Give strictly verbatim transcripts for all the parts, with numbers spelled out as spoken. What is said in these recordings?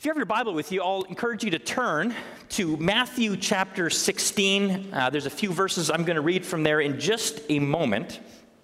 If you have your Bible with you, I'll encourage you to turn to Matthew chapter sixteen. Uh, there's a few verses I'm going to read from there in just a moment.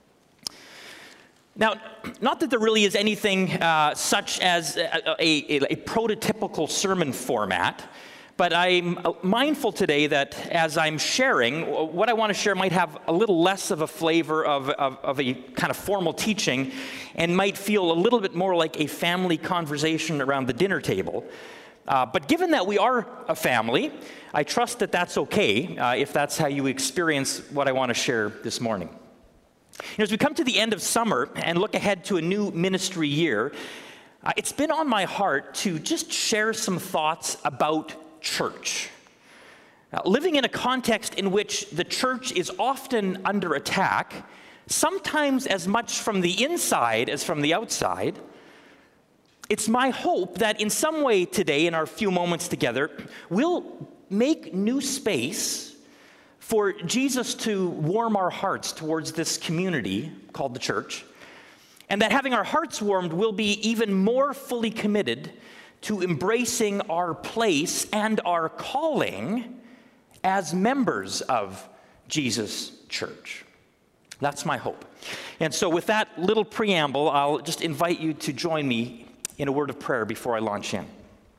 Now, not that there really is anything uh, such as a, a, a prototypical sermon format, but I'm mindful today that as I'm sharing, what I want to share might have a little less of a flavor of, of, of a kind of formal teaching and might feel a little bit more like a family conversation around the dinner table. Uh, but given that we are a family, I trust that that's okay uh, if that's how you experience what I want to share this morning. You know, as we come to the end of summer and look ahead to a new ministry year, uh, it's been on my heart to just share some thoughts about church. Uh, living in a context in which the church is often under attack, sometimes as much from the inside as from the outside, it's my hope that in some way today, in our few moments together, we'll make new space for Jesus to warm our hearts towards this community called the church, and that having our hearts warmed, we'll be even more fully committed to embracing our place and our calling as members of Jesus' church. That's my hope. And so with that little preamble, I'll just invite you to join me in a word of prayer before I launch in.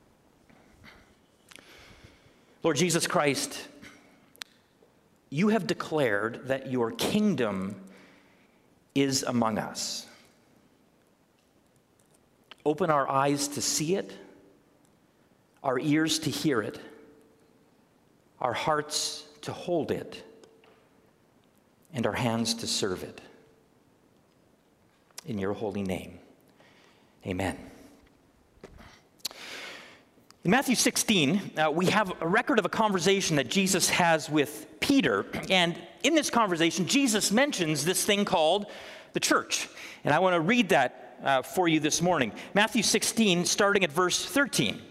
Lord Jesus Christ, you have declared that your kingdom is among us. Open our eyes to see it, our ears to hear it, our hearts to hold it, and our hands to serve it. In your holy name, amen. In Matthew sixteen, uh, we have a record of a conversation that Jesus has with Peter. And in this conversation, Jesus mentions this thing called the church. And I want to read that uh, for you this morning. Matthew sixteen, starting at verse thirteen.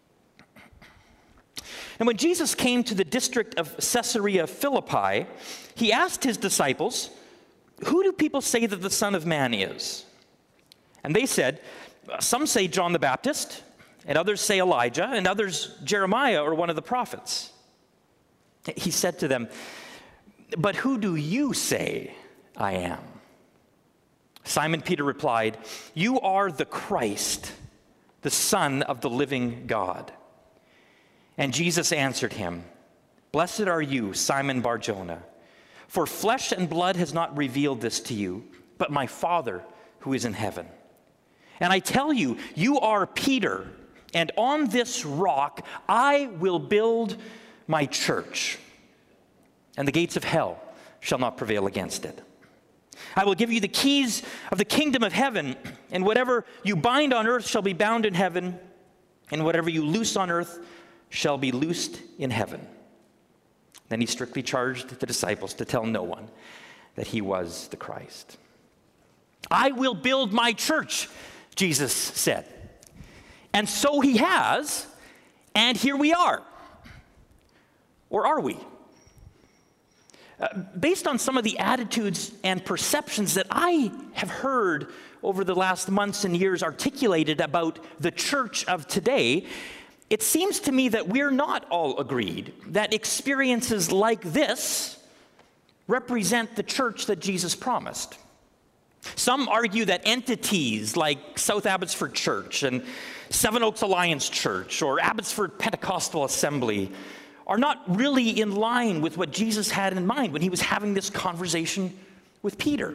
And when Jesus came to the district of Caesarea Philippi, he asked his disciples, "Who do people say that the Son of Man is?" And they said, "Some say John the Baptist, and others say Elijah, and others Jeremiah or one of the prophets." He said to them, "But who do you say I am?" Simon Peter replied, "You are the Christ, the Son of the living God." And Jesus answered him, "Blessed are you, Simon Bar-Jonah, for flesh and blood has not revealed this to you, but my Father who is in heaven. And I tell you, you are Peter, and on this rock I will build my church, and the gates of hell shall not prevail against it. I will give you the keys of the kingdom of heaven, and whatever you bind on earth shall be bound in heaven, and whatever you loose on earth shall be loosed in heaven." Then he strictly charged the disciples to tell no one that he was the Christ. "I will build my church," Jesus said. And so he has, and here we are. Or are we? Uh, based on some of the attitudes and perceptions that I have heard over the last months and years articulated about the church of today, it seems to me that we're not all agreed that experiences like this represent the church that Jesus promised. Some argue that entities like South Abbotsford Church and Seven Oaks Alliance Church or Abbotsford Pentecostal Assembly are not really in line with what Jesus had in mind when he was having this conversation with Peter.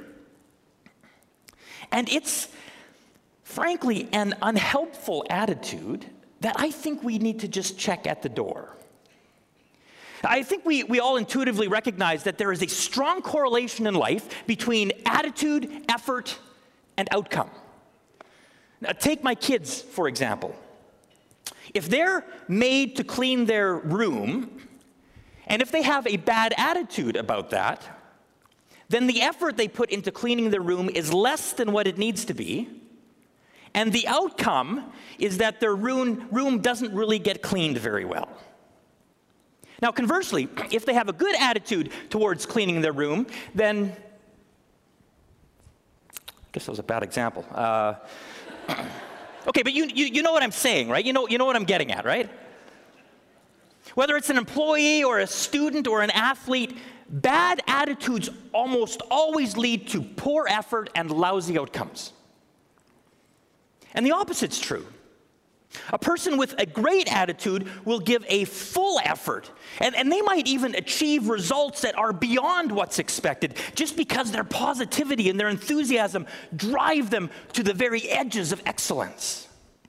And it's, frankly, an unhelpful attitude that I think we need to just check at the door. I think we, we all intuitively recognize that there is a strong correlation in life between attitude, effort, and outcome. Now, take my kids, for example. If they're made to clean their room, and if they have a bad attitude about that, then the effort they put into cleaning their room is less than what it needs to be, and the outcome is that their room, room doesn't really get cleaned very well. Now, conversely, if they have a good attitude towards cleaning their room, then, I guess that was a bad example. Uh, Okay, but you, you, you know what I'm saying, right? You know, you know what I'm getting at, right? Whether it's an employee or a student or an athlete, bad attitudes almost always lead to poor effort and lousy outcomes. And the opposite's true. A person with a great attitude will give a full effort, and, and they might even achieve results that are beyond what's expected, just because their positivity and their enthusiasm drive them to the very edges of excellence.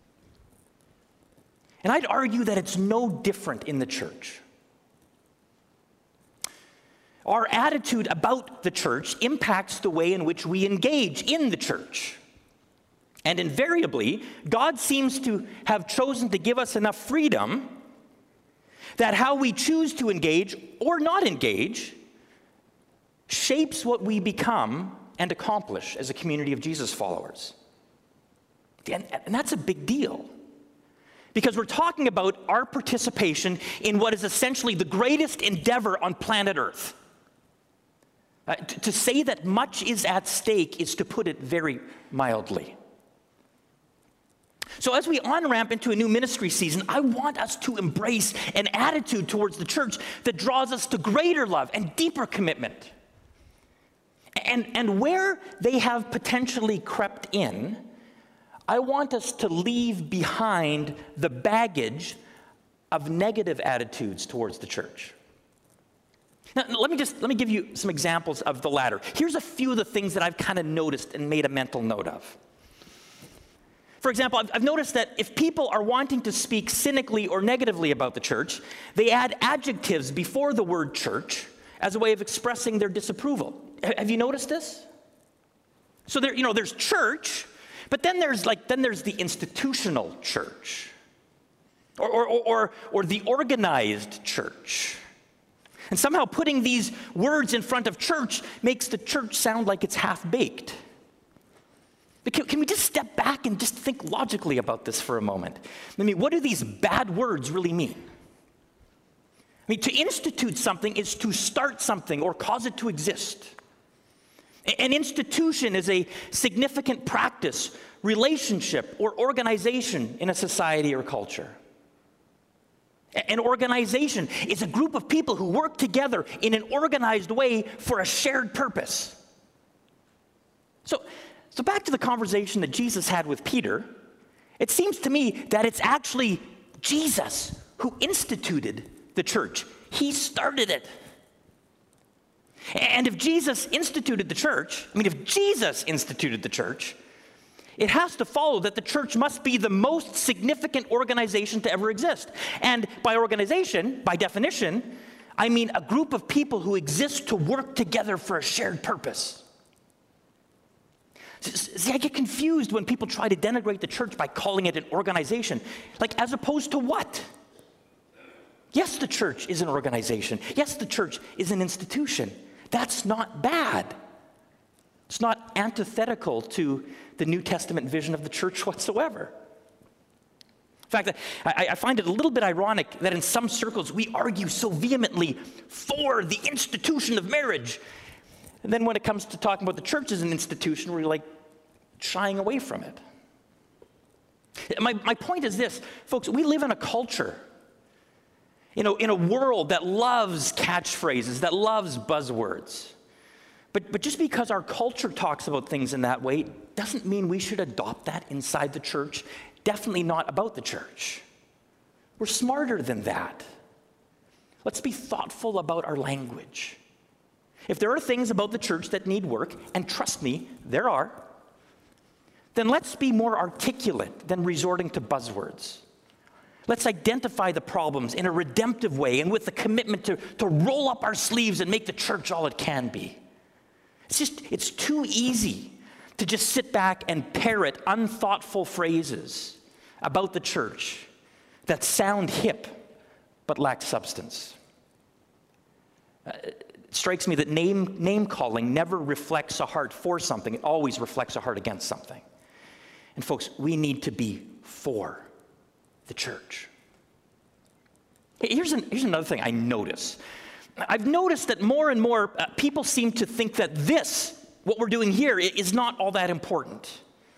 And I'd argue that it's no different in the church. Our attitude about the church impacts the way in which we engage in the church. And invariably, God seems to have chosen to give us enough freedom that how we choose to engage or not engage shapes what we become and accomplish as a community of Jesus followers. And, and that's a big deal, because we're talking about our participation in what is essentially the greatest endeavor on planet Earth. Uh, to, to say that much is at stake is to put it very mildly. So as we on-ramp into a new ministry season, I want us to embrace an attitude towards the church that draws us to greater love and deeper commitment. And, and where they have potentially crept in, I want us to leave behind the baggage of negative attitudes towards the church. Now, let me just, let me give you some examples of the latter. Here's a few of the things that I've kind of noticed and made a mental note of. For example, I've, I've noticed that if people are wanting to speak cynically or negatively about the church, they add adjectives before the word church as a way of expressing their disapproval. H- have you noticed this? So there, you know, there's church, but then there's like, then there's the institutional church, or or or, or the organized church. And somehow putting these words in front of church makes the church sound like it's half-baked. But can, can we just step back and just think logically about this for a moment? I mean, what do these bad words really mean? I mean, to institute something is to start something or cause it to exist. An institution is a significant practice, relationship, or organization in a society or culture. An organization is a group of people who work together in an organized way for a shared purpose. So, so back to the conversation that Jesus had with Peter, it seems to me that it's actually Jesus who instituted the church. He started it. And if Jesus instituted the church, I mean, if Jesus instituted the church, it has to follow that the church must be the most significant organization to ever exist. And by organization, by definition, I mean a group of people who exist to work together for a shared purpose. See, I get confused when people try to denigrate the church by calling it an organization. Like, as opposed to what? Yes, the church is an organization. Yes, the church is an institution. That's not bad. It's not antithetical to the New Testament vision of the church whatsoever. In fact, I, I find it a little bit ironic that in some circles we argue so vehemently for the institution of marriage. And then when it comes to talking about the church as an institution, we're like shying away from it. My, my point is this, folks, we live in a culture, you know, in a world that loves catchphrases, that loves buzzwords. But, but just because our culture talks about things in that way doesn't mean we should adopt that inside the church. Definitely not about the church. We're smarter than that. Let's be thoughtful about our language. If there are things about the church that need work, and trust me, there are, then let's be more articulate than resorting to buzzwords. Let's identify the problems in a redemptive way and with the commitment to, to roll up our sleeves and make the church all it can be. It's just, it's too easy to just sit back and parrot unthoughtful phrases about the church that sound hip but lack substance. Uh, It strikes me that name, name calling never reflects a heart for something. It always reflects a heart against something. And folks, we need to be for the church. Here's, an, here's another thing I notice. I've noticed that more and more uh, people seem to think that this, what we're doing here, is not all that important.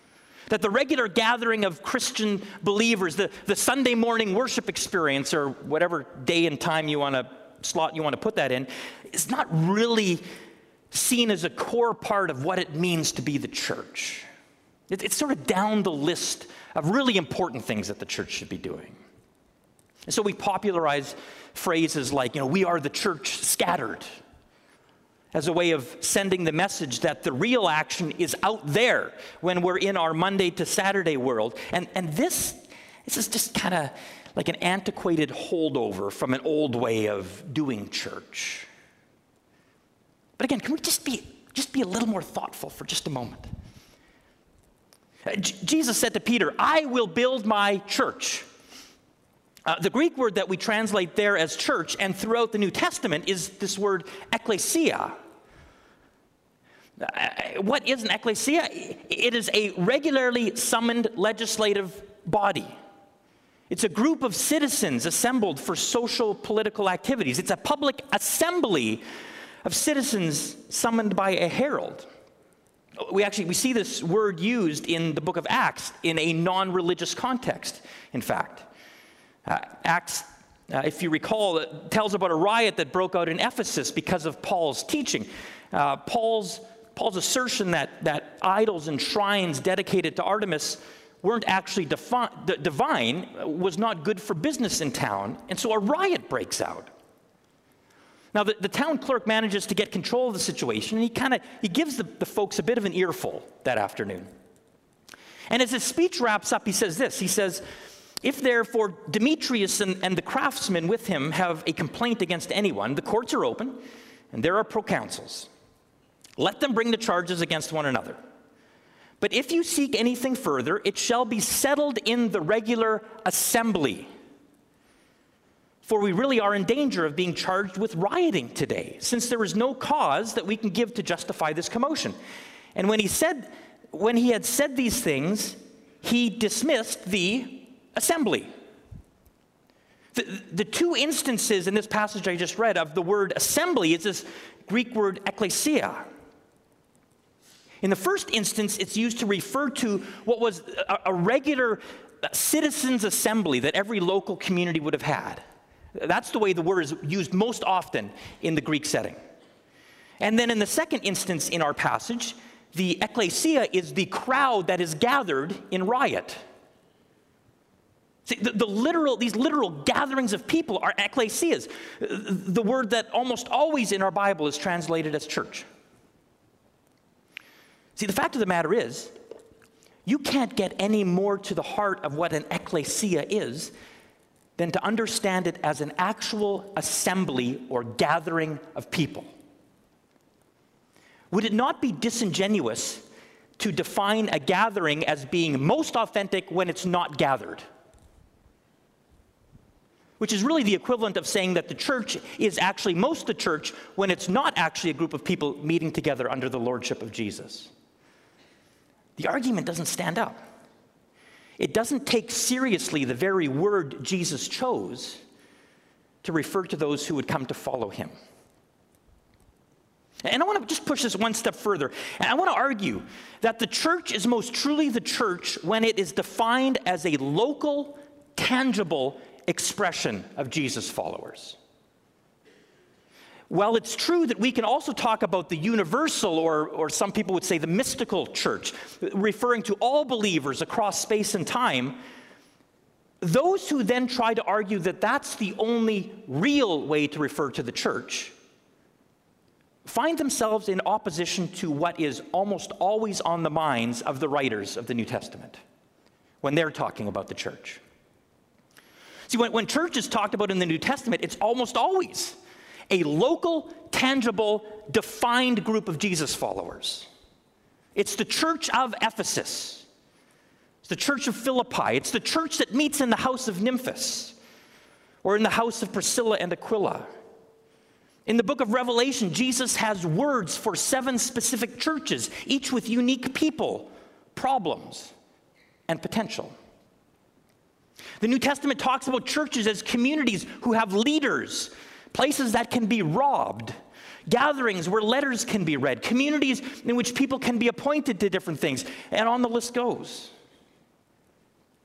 That the regular gathering of Christian believers, the, the Sunday morning worship experience, or whatever day and time you want to slot you want to put that in, is not really seen as a core part of what it means to be the church. It, it's sort of down the list of really important things that the church should be doing. And so we popularize phrases like, you know, we are the church scattered, as a way of sending the message that the real action is out there when we're in our Monday to Saturday world. And, and this, this is just kind of like an antiquated holdover from an old way of doing church. But again, can we just be, just be a little more thoughtful for just a moment? Uh, J- Jesus said to Peter, I will build my church. Uh, the Greek word that we translate there as church and throughout the New Testament is this word ekklesia. Uh, what is an ecclesia? It is a regularly summoned legislative body. It's a group of citizens assembled for social political activities. It's a public assembly of citizens summoned by a herald. We actually, we see this word used in the book of Acts in a non-religious context, in fact. Uh, Acts, uh, if you recall, it tells about a riot that broke out in Ephesus because of Paul's teaching. Uh, Paul's Paul's assertion that, that idols and shrines dedicated to Artemis weren't actually defi- d- divine was not good for business in town, and so a riot breaks out. Now, the, the town clerk manages to get control of the situation, and he kind of he gives the, the folks a bit of an earful that afternoon. And as his speech wraps up, he says this. He says, if therefore Demetrius and, and the craftsmen with him have a complaint against anyone, the courts are open, and there are proconsuls. Let them bring the charges against one another. But if you seek anything further, it shall be settled in the regular assembly. For we really are in danger of being charged with rioting today, since there is no cause that we can give to justify this commotion. And when he said, when he had said these things, he dismissed the assembly. The, the two instances in this passage I just read of the word assembly is this Greek word ekklesia. In the first instance, it's used to refer to what was a, a regular citizens' assembly that every local community would have had. That's the way the word is used most often in the Greek setting. And then in the second instance in our passage, the ekklesia is the crowd that is gathered in riot. See, the, the literal, these literal gatherings of people are ekklesias, the word that almost always in our Bible is translated as church. See, the fact of the matter is, you can't get any more to the heart of what an ekklesia is than to understand it as an actual assembly or gathering of people. Would it not be disingenuous to define a gathering as being most authentic when it's not gathered? Which is really the equivalent of saying that the church is actually most the church when it's not actually a group of people meeting together under the lordship of Jesus. The argument doesn't stand up. It doesn't take seriously the very word Jesus chose to refer to those who would come to follow him. And I want to just push this one step further. And I want to argue that the church is most truly the church when it is defined as a local, tangible expression of Jesus' followers. While it's true that we can also talk about the universal, or, or some people would say the mystical church, referring to all believers across space and time, those who then try to argue that that's the only real way to refer to the church find themselves in opposition to what is almost always on the minds of the writers of the New Testament when they're talking about the church. See, when, when church is talked about in the New Testament, it's almost always a local, tangible, defined group of Jesus followers. It's the church of Ephesus. It's the church of Philippi. It's the church that meets in the house of Nymphas or in the house of Priscilla and Aquila. In the book of Revelation, Jesus has words for seven specific churches, each with unique people, problems, and potential. The New Testament talks about churches as communities who have leaders, places that can be robbed, gatherings where letters can be read, communities in which people can be appointed to different things, and on the list goes.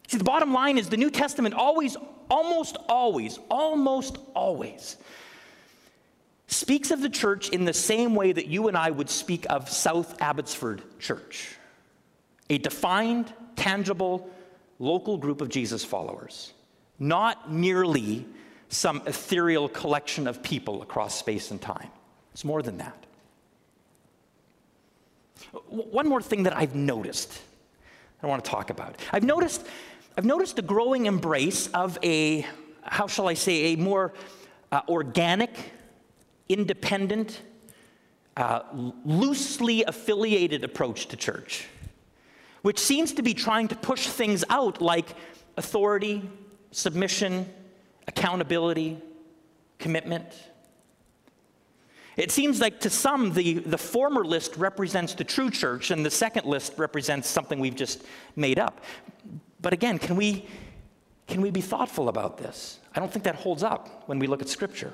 See, the bottom line is the New Testament always, almost always, almost always speaks of the church in the same way that you and I would speak of South Abbotsford Church, a defined, tangible, local group of Jesus followers, not merely some ethereal collection of people across space and time. It's more than that. One more thing that I've noticed, I want to talk about. I've noticed, I've noticed a growing embrace of a, how shall I say, a more uh, organic, independent, uh, loosely affiliated approach to church, which seems to be trying to push things out like authority, submission, accountability, commitment. It seems like to some, the, the former list represents the true church, and the second list represents something we've just made up. But again, can we, can we be thoughtful about this? I don't think that holds up when we look at Scripture.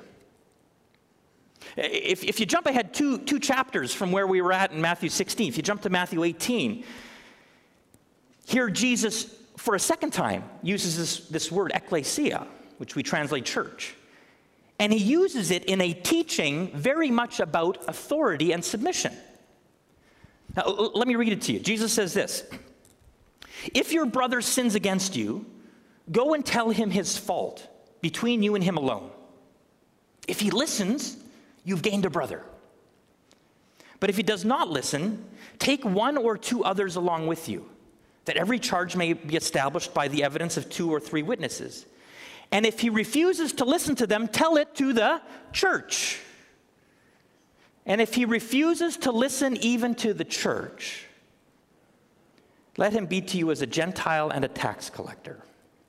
If, if you jump ahead two, two chapters from where we were at in Matthew sixteen, if you jump to Matthew eighteen, here Jesus, for a second time, uses this, this word ekklesia, which we translate church. And he uses it in a teaching very much about authority and submission. Now, l- let me read it to you. Jesus says this: "If your brother sins against you, go and tell him his fault between you and him alone. If he listens, you've gained a brother. But if he does not listen, take one or two others along with you, that every charge may be established by the evidence of two or three witnesses. And if he refuses to listen to them, tell it to the church. And if he refuses to listen even to the church, let him be to you as a Gentile and a tax collector."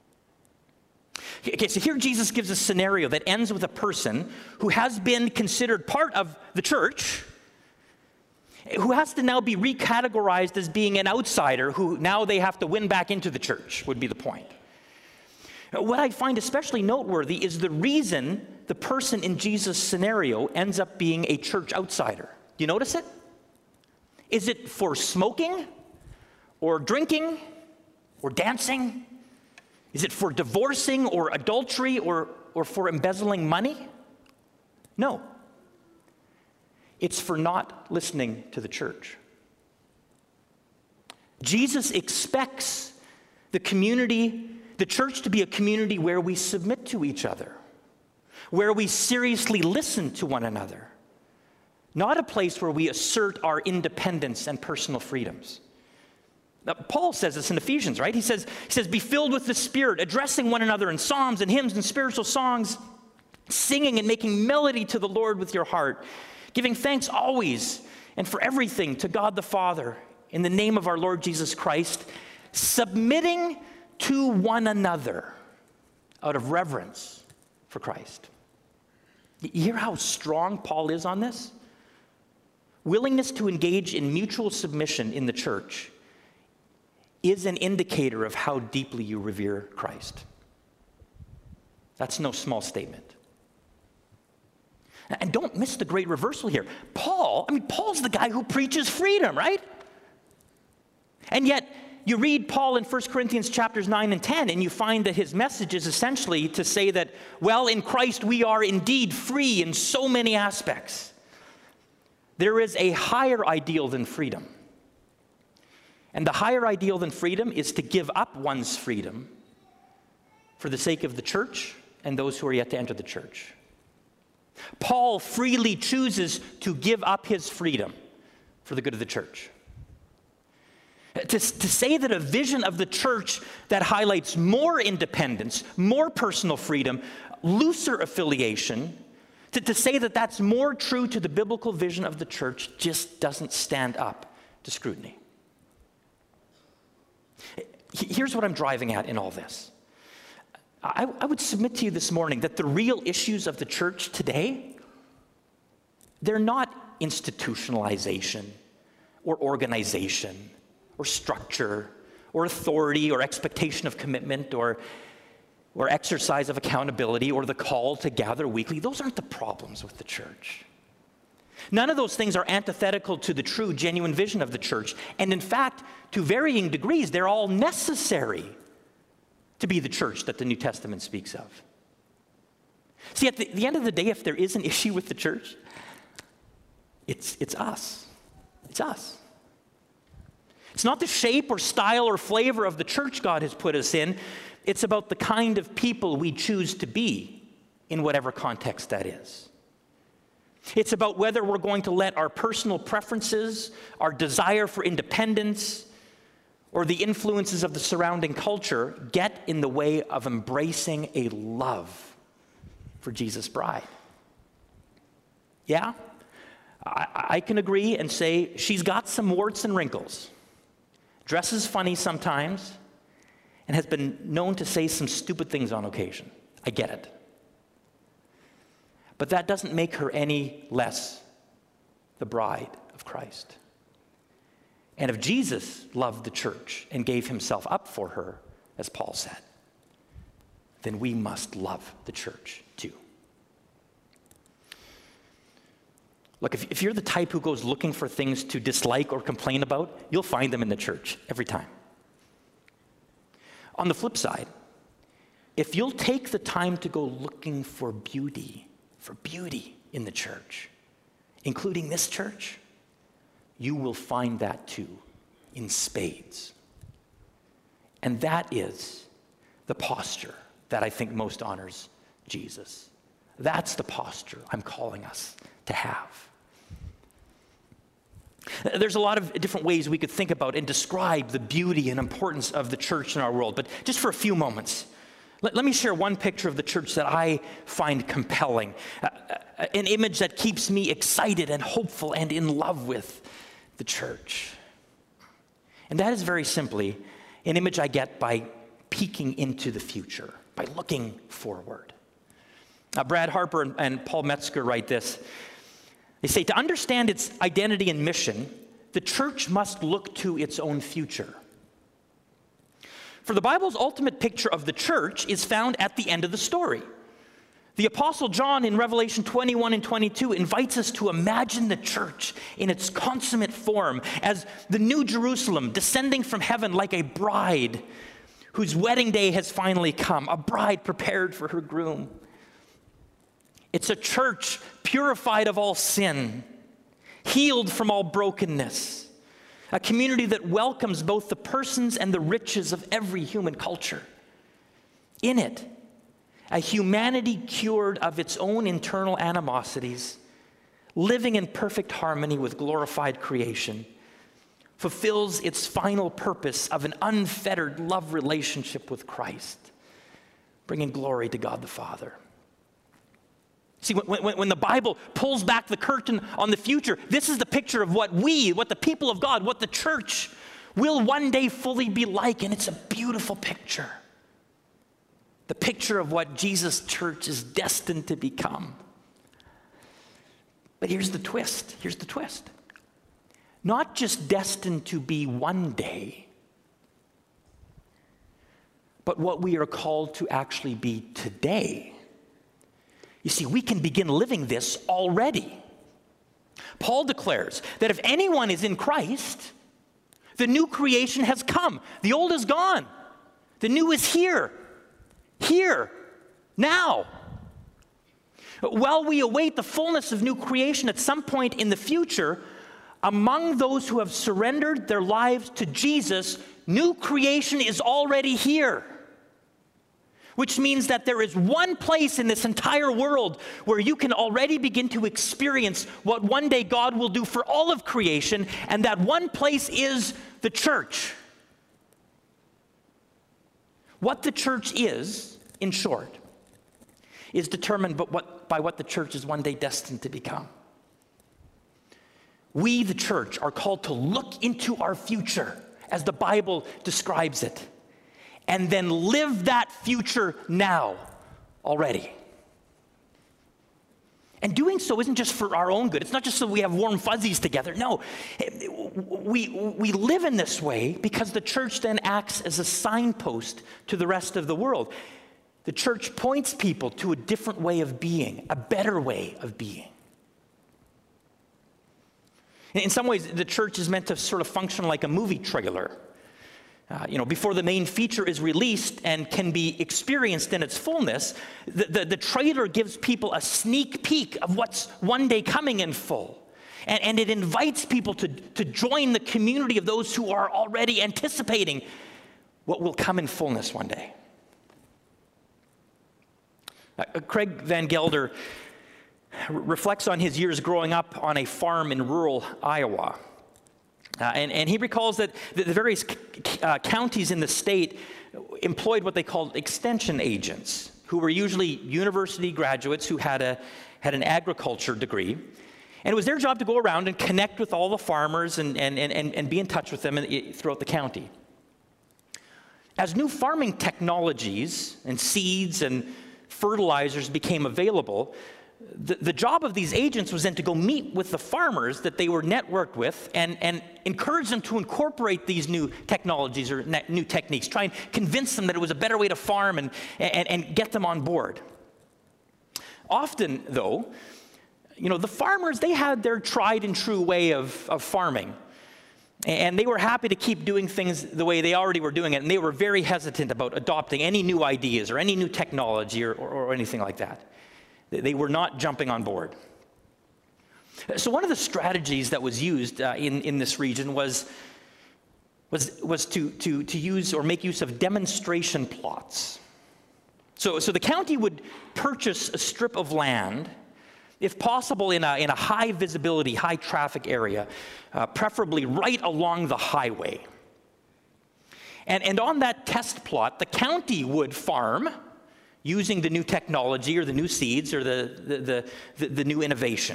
Okay, so here Jesus gives a scenario that ends with a person who has been considered part of the church, who has to now be recategorized as being an outsider, who now they have to win back into the church, would be the point. What I find especially noteworthy is the reason the person in Jesus' scenario ends up being a church outsider. Do you notice it? Is it for smoking, or drinking, or dancing? Is it for divorcing, or adultery, or, or for embezzling money? No. It's for not listening to the church. Jesus expects the community, the church, to be a community where we submit to each other, where we seriously listen to one another, not a place where we assert our independence and personal freedoms. Now, Paul says this in Ephesians, right? He says, he says, "Be filled with the Spirit, addressing one another in psalms and hymns and spiritual songs, singing and making melody to the Lord with your heart, giving thanks always and for everything to God the Father in the name of our Lord Jesus Christ, submitting to one another out of reverence for Christ." You hear how strong Paul is on this? Willingness to engage in mutual submission in the church is an indicator of how deeply you revere Christ. That's no small statement. And don't miss the great reversal here. Paul, I mean, Paul's the guy who preaches freedom, right? And yet, you read Paul in First Corinthians chapters nine and ten, and you find that his message is essentially to say that, well, in Christ we are indeed free in so many aspects. There is a higher ideal than freedom. And the higher ideal than freedom is to give up one's freedom for the sake of the church and those who are yet to enter the church. Paul freely chooses to give up his freedom for the good of the church. To, to say that a vision of the church that highlights more independence, more personal freedom, looser affiliation, to, to say that that's more true to the biblical vision of the church just doesn't stand up to scrutiny. Here's what I'm driving at in all this. I, I would submit to you this morning that the real issues of the church today, they're not institutionalization or organization or structure or authority or expectation of commitment or, or exercise of accountability or the call to gather weekly. Those aren't the problems with the church. None of those things are antithetical to the true, genuine vision of the church. And in fact, to varying degrees, they're all necessary to be the church that the New Testament speaks of. See, at the, the end of the day, if there is an issue with the church, it's, it's us. It's us. It's not the shape or style or flavor of the church God has put us in. It's about the kind of people we choose to be in whatever context that is. It's about whether we're going to let our personal preferences, our desire for independence, or the influences of the surrounding culture get in the way of embracing a love for Jesus' bride. Yeah, I, I can agree and say she's got some warts and wrinkles, dresses funny sometimes, and has been known to say some stupid things on occasion. I get it. But that doesn't make her any less the bride of Christ. And if Jesus loved the church and gave himself up for her, as Paul said, then we must love the church too. Look, if, if you're the type who goes looking for things to dislike or complain about, you'll find them in the church every time. On the flip side, if you'll take the time to go looking for beauty, for beauty in the church, including this church, you will find that too in spades. And that is the posture that I think most honors Jesus. That's the posture I'm calling us to have. There's a lot of different ways we could think about and describe the beauty and importance of the church in our world, but just for a few moments, let, let me share one picture of the church that I find compelling, uh, uh, an image that keeps me excited and hopeful and in love with the church. And that is very simply an image I get by peeking into the future, by looking forward. Uh, Brad Harper and, and Paul Metzger write this. They say, to understand its identity and mission, the church must look to its own future. For the Bible's ultimate picture of the church is found at the end of the story. The Apostle John in Revelation twenty-one and twenty-two invites us to imagine the church in its consummate form as the New Jerusalem descending from heaven like a bride whose wedding day has finally come, a bride prepared for her groom. It's a church purified of all sin, healed from all brokenness, a community that welcomes both the persons and the riches of every human culture. In it, a humanity cured of its own internal animosities, living in perfect harmony with glorified creation, fulfills its final purpose of an unfettered love relationship with Christ, bringing glory to God the Father. See, when, when, when the Bible pulls back the curtain on the future, this is the picture of what we, what the people of God, what the church will one day fully be like, and it's a beautiful picture. The picture of what Jesus' church is destined to become. But here's the twist, here's the twist. Not just destined to be one day, but what we are called to actually be today. You see, we can begin living this already. Paul declares that if anyone is in Christ, the new creation has come. The old is gone. The new is here. Here. Now. While we await the fullness of new creation at some point in the future, among those who have surrendered their lives to Jesus, new creation is already here. Which means that there is one place in this entire world where you can already begin to experience what one day God will do for all of creation, and that one place is the church. What the church is, in short, is determined by what, by what the church is one day destined to become. We, the church, are called to look into our future as the Bible describes it, and then live that future now already. And doing so isn't just for our own good. It's not just so we have warm fuzzies together. No, we, we live in this way because the church then acts as a signpost to the rest of the world. The church points people to a different way of being, a better way of being. In some ways, the church is meant to sort of function like a movie trailer. Uh, you know, before the main feature is released and can be experienced in its fullness, the, the, the trailer gives people a sneak peek of what's one day coming in full. And, and it invites people to, to join the community of those who are already anticipating what will come in fullness one day. Uh, Craig Van Gelder reflects on his years growing up on a farm in rural Iowa. Uh, and, and he recalls that the, the various c- uh, counties in the state employed what they called extension agents, who were usually university graduates who had, a, had an agriculture degree. And it was their job to go around and connect with all the farmers and, and, and, and be in touch with them in, throughout the county. As new farming technologies and seeds and fertilizers became available, the, the job of these agents was then to go meet with the farmers that they were networked with and, and encourage them to incorporate these new technologies or ne- new techniques, try and convince them that it was a better way to farm and, and, and get them on board. Often, though, you know, the farmers, they had their tried and true way of, of farming. And they were happy to keep doing things the way they already were doing it, and they were very hesitant about adopting any new ideas or any new technology or, or, or anything like that. They were not jumping on board. So one of the strategies that was used uh, in, in this region was, was, was to, to, to use or make use of demonstration plots. So, so the county would purchase a strip of land, if possible in a, in a high visibility, high traffic area, uh, preferably right along the highway. And, and on that test plot, the county would farm using the new technology or the new seeds or the, the, the, the, the new innovation.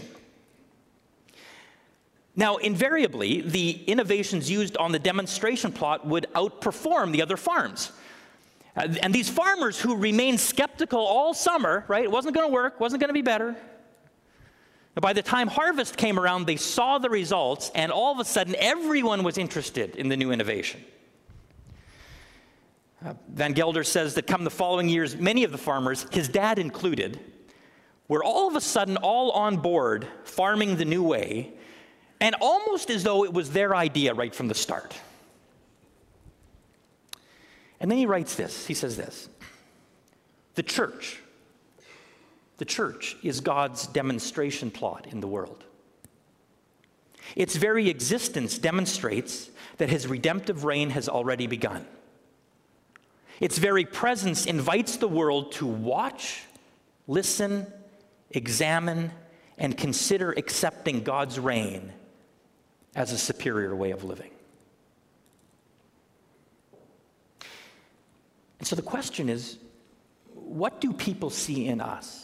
Now, invariably, the innovations used on the demonstration plot would outperform the other farms. Uh, and these farmers who remained skeptical all summer, right, it wasn't going to work, wasn't going to be better. By the time harvest came around, they saw the results, and all of a sudden, everyone was interested in the new innovation. Uh, Van Gelder says that come the following years, many of the farmers, his dad included, were all of a sudden all on board farming the new way, and almost as though it was their idea right from the start. And then he writes this, he says this, the church, the church is God's demonstration plot in the world. Its very existence demonstrates that his redemptive reign has already begun. Its very presence invites the world to watch, listen, examine, and consider accepting God's reign as a superior way of living. And so the question is, what do people see in us?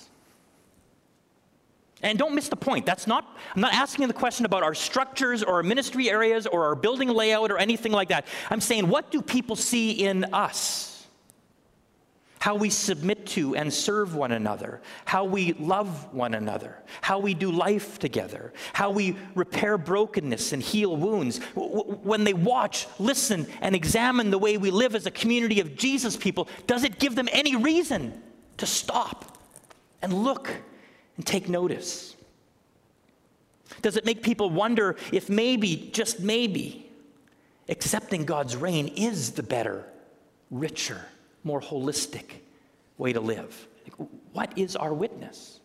And don't miss the point. That's not, I'm not asking the question about our structures or our ministry areas or our building layout or anything like that. I'm saying, what do people see in us? How we submit to and serve one another, how we love one another, how we do life together, how we repair brokenness and heal wounds. When they watch, listen, and examine the way we live as a community of Jesus people, does it give them any reason to stop and look and take notice? Does it make people wonder if maybe, just maybe, accepting God's reign is the better, richer, more holistic way to live? What is our witness?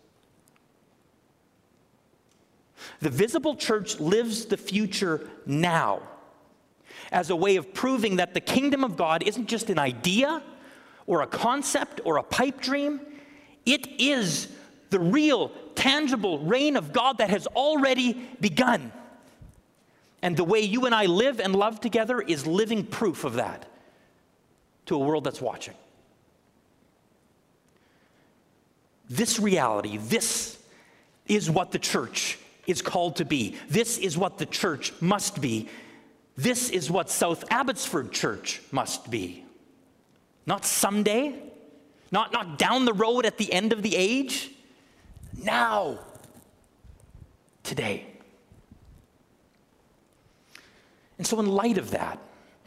The visible church lives the future now as a way of proving that the kingdom of God isn't just an idea or a concept or a pipe dream. It is the real, tangible reign of God that has already begun. And the way you and I live and love together is living proof of that to a world that's watching. This reality, this is what the church is called to be. This is what the church must be. This is what South Abbotsford Church must be. Not someday, not, not down the road at the end of the age. Now, today. And so in light of that,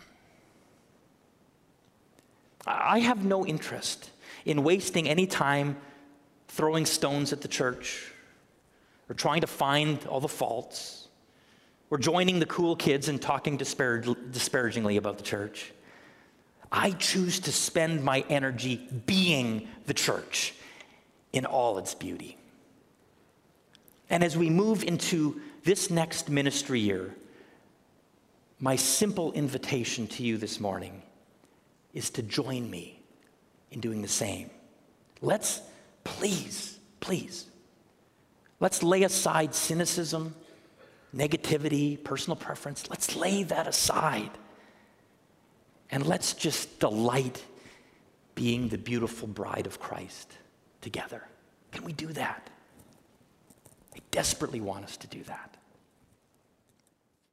I have no interest in wasting any time throwing stones at the church or trying to find all the faults or joining the cool kids and talking disparag- disparagingly about the church. I choose to spend my energy being the church in all its beauty. And as we move into this next ministry year, my simple invitation to you this morning is to join me in doing the same. Let's, please, please, let's lay aside cynicism, negativity, personal preference. Let's lay that aside. And let's just delight being the beautiful bride of Christ together. Can we do that? I desperately want us to do that.